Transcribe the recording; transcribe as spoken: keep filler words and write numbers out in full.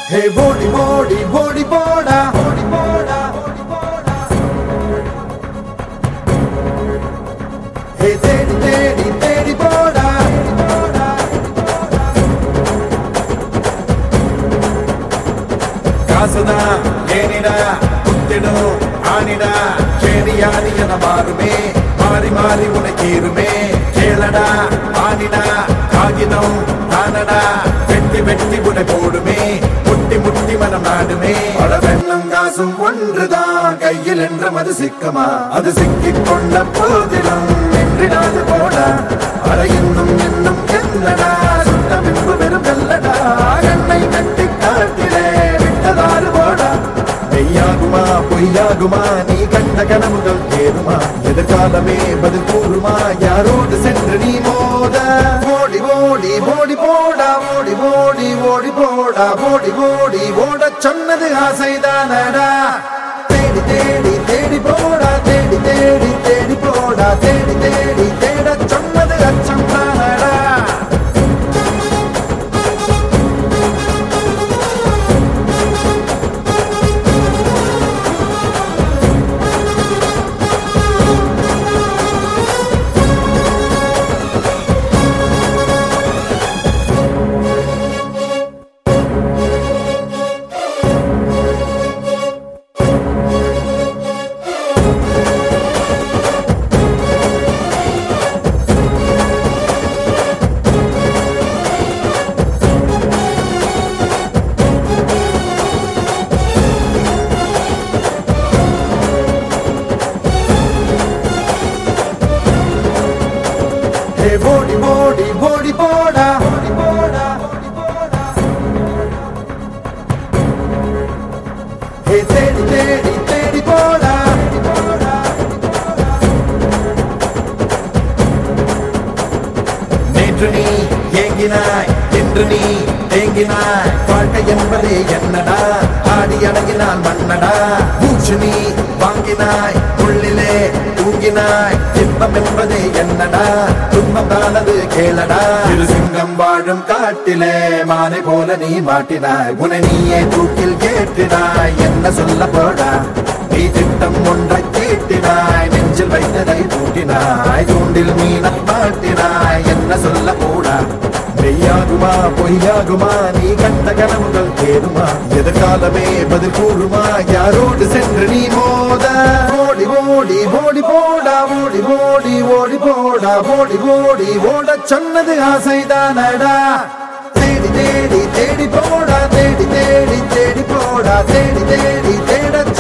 Hey, body, body, body, boda, body, boda, body, boda. Hey, teddy, teddy, teddy, boda, boda, boda. Kasada, yenida, kuttidu, anida, cheriyani yana marume, mari mari unakirume, kelada, anida, kagidam, anada, vetti vetti une podume. முட்டி முட்டி மனம் நாடுமே படவெண்ணம் காசும் ஒன்றுதான் கையில் என்ற மது சிக்கமா அது சிக்கிக் கொண்ட போதிலும் என்றிடாது போட அட இன்னும் இன்னும் என்னடா சுட்ட பின்பு வெறும் வெல்லடா கண்ணை கட்டி காட்டிலே விட்டதாறு போடா மெய்யாகுமா பொய்யாகுமா நீ கண்ட கனவுகள் ஏறுமா எதிர்காலமே பதில் கூறுமா யாரோடு சென்று நீ மோத ஓடி ஓடி ஓடி போடா ஓடி ஓடி ஓடி போடா ஓடி ஓடி ஓட சொன்னது ஆசைதானடா தேடி தேடி தேடி போடா தேடி தேடி தேடி போடா தேடி தேடி தேட சொன்னது அச்சம் தானடா Hey, body, body, body, boda, body, boda, body, boda. Hey, teddy, teddy, teddy, boda, teddy, boda, teddy, boda. நேற்று நீ ஏங்கினாய் என்று நீ தேங்கினாய் வாழ்க்கை என்பதே என்னடா ஆடி அடங்கினான் மன்னடா மூச்சு நீ வாங்கினாய் உள்ளிலே தூங்கினாய் இன்பம் என்பதே என்னடா துன்பம் தானது கேளடா இரு சிங்கம் வாழும் காட்டிலே மானை போல நீ மாட்டினாய் உன்னை நீயே தூக்கில் கேட்டினாய் என்ன சொல்ல போடா நீ திட்டம் ஒன்றை தீட்டினாய் நெஞ்சில் வைத்ததை பூட்டினாய் தூண்டில் மீனை மாட்டினாய் என்ன சொல்ல போடா மெய்யாகுமா பொய்யாகுமா நீ கண்ட கனவுகள் தேருமா எதிர்காலமே பதில் கூறுமா யாரோடு சென்று நீ மோத ஓடி ஓடி ஓடி போடா ஓடி ஓடி ஓடி போடா ஓடி ஓடி ஓட சொன்னது ஆசைதானடா தேடி தேடி தேடி போடா தேடி தேடி தேடி போடா தேடி தேடி தேட